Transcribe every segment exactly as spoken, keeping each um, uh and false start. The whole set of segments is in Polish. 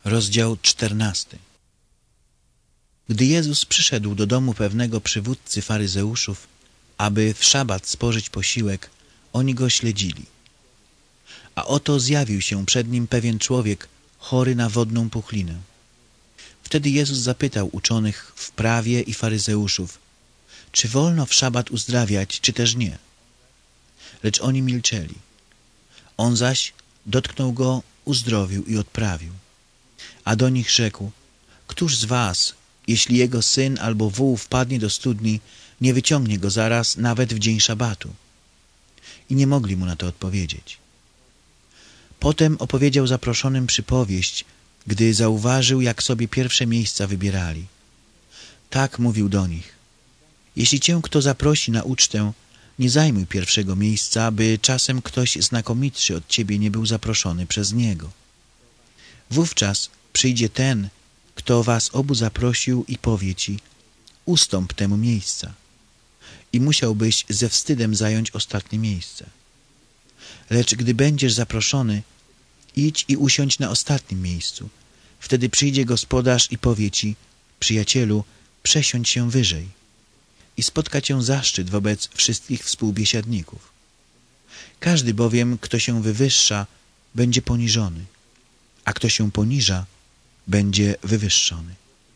Rozdział czternasty. Gdy Jezus przyszedł do domu pewnego przywódcy faryzeuszów, aby w szabat spożyć posiłek, oni go śledzili. A oto zjawił się przed nim pewien człowiek chory na wodną puchlinę. Wtedy Jezus zapytał uczonych w prawie i faryzeuszów, czy wolno w szabat uzdrawiać, czy też nie? Lecz oni milczeli. On zaś dotknął go, uzdrowił i odprawił. A do nich rzekł, któż z was, jeśli jego syn albo wół wpadnie do studni, nie wyciągnie go zaraz nawet w dzień szabatu? I nie mogli mu na to odpowiedzieć. Potem opowiedział zaproszonym przypowieść, gdy zauważył, jak sobie pierwsze miejsca wybierali. Tak mówił do nich. Jeśli cię kto zaprosi na ucztę, nie zajmuj pierwszego miejsca, by czasem ktoś znakomitszy od ciebie nie był zaproszony przez niego. Wówczas przyjdzie ten, kto was obu zaprosił i powie ci, ustąp temu miejsca. I musiałbyś ze wstydem zająć ostatnie miejsce. Lecz gdy będziesz zaproszony, idź i usiądź na ostatnim miejscu. Wtedy przyjdzie gospodarz i powie ci, przyjacielu, przesiądź się wyżej. I spotka cię zaszczyt wobec wszystkich współbiesiadników. Każdy bowiem, kto się wywyższa, będzie poniżony, a kto się poniża, będzie wywyższony.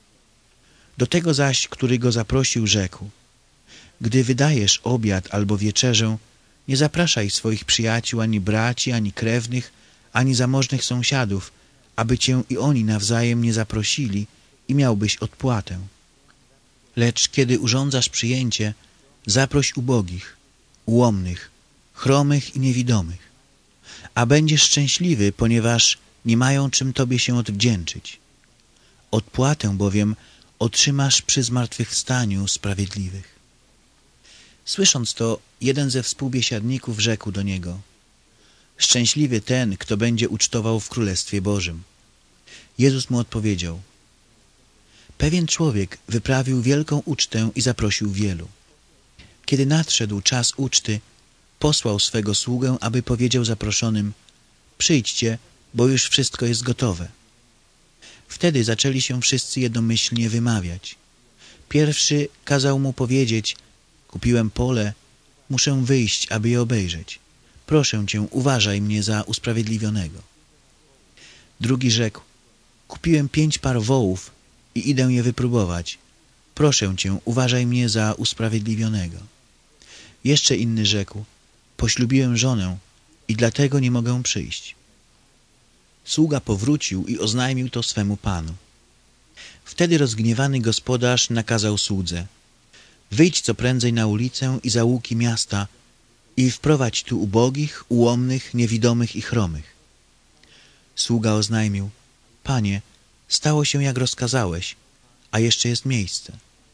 Do tego zaś, który go zaprosił, rzekł, gdy wydajesz obiad albo wieczerzę, nie zapraszaj swoich przyjaciół, ani braci, ani krewnych, ani zamożnych sąsiadów, aby cię i oni nawzajem nie zaprosili i miałbyś odpłatę. Lecz kiedy urządzasz przyjęcie, zaproś ubogich, ułomnych, chromych i niewidomych, a będziesz szczęśliwy, ponieważ nie mają czym tobie się odwdzięczyć. Odpłatę bowiem otrzymasz przy zmartwychwstaniu sprawiedliwych. Słysząc to, jeden ze współbiesiadników rzekł do niego, szczęśliwy ten, kto będzie ucztował w Królestwie Bożym. Jezus mu odpowiedział, pewien człowiek wyprawił wielką ucztę i zaprosił wielu. Kiedy nadszedł czas uczty, posłał swego sługę, aby powiedział zaproszonym, przyjdźcie, bo już wszystko jest gotowe. Wtedy zaczęli się wszyscy jednomyślnie wymawiać. Pierwszy kazał mu powiedzieć, kupiłem pole, muszę wyjść, aby je obejrzeć. Proszę cię, uważaj mnie za usprawiedliwionego. Drugi rzekł, kupiłem pięć par wołów i idę je wypróbować. Proszę cię, uważaj mnie za usprawiedliwionego. Jeszcze inny rzekł, poślubiłem żonę i dlatego nie mogę przyjść. Sługa powrócił i oznajmił to swemu panu. Wtedy rozgniewany gospodarz nakazał słudze, wyjdź co prędzej na ulicę i za łuki miasta i wprowadź tu ubogich, ułomnych, niewidomych i chromych. Sługa oznajmił, panie, stało się jak rozkazałeś, a jeszcze jest miejsce.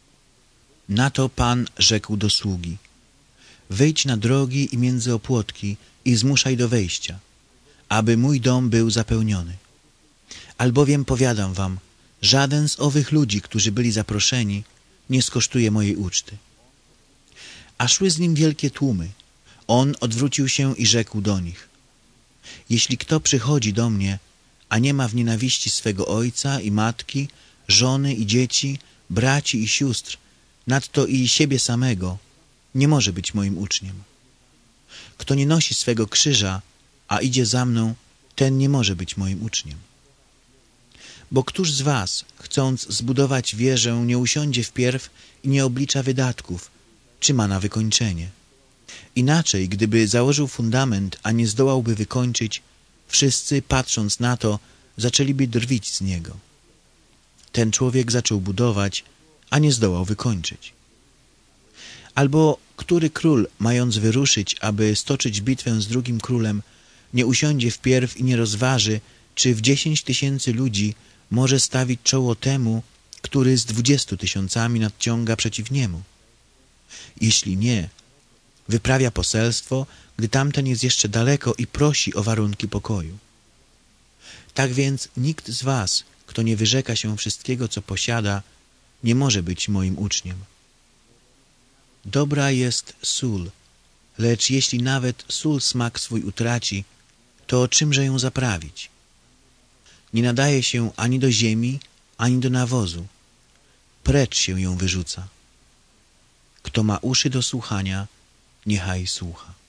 Na to pan rzekł do sługi, wyjdź na drogi i między opłotki i zmuszaj do wejścia, aby mój dom był zapełniony. Albowiem powiadam wam, żaden z owych ludzi, którzy byli zaproszeni, nie skosztuje mojej uczty. A szły z nim wielkie tłumy. On odwrócił się i rzekł do nich, jeśli kto przychodzi do mnie, a nie ma w nienawiści swego ojca i matki, żony i dzieci, braci i sióstr, nadto i siebie samego, nie może być moim uczniem. Kto nie nosi swego krzyża, a idzie za mną, ten nie może być moim uczniem. Bo któż z was, chcąc zbudować wieżę, nie usiądzie wpierw i nie oblicza wydatków, czy ma na wykończenie? Inaczej, gdyby założył fundament, a nie zdołałby wykończyć, wszyscy, patrząc na to, zaczęliby drwić z niego. Ten człowiek zaczął budować, a nie zdołał wykończyć. Albo który król, mając wyruszyć, aby stoczyć bitwę z drugim królem, nie usiądzie wpierw i nie rozważy, czy w dziesięć tysięcy ludzi może stawić czoło temu, który z dwudziestu tysiącami nadciąga przeciw niemu. Jeśli nie, wyprawia poselstwo, gdy tamten jest jeszcze daleko i prosi o warunki pokoju. Tak więc nikt z was, kto nie wyrzeka się wszystkiego, co posiada, nie może być moim uczniem. Dobra jest sól, lecz jeśli nawet sól smak swój utraci, to czymże ją zaprawić? Nie nadaje się ani do ziemi, ani do nawozu. Precz się ją wyrzuca. Kto ma uszy do słuchania, niechaj słucha.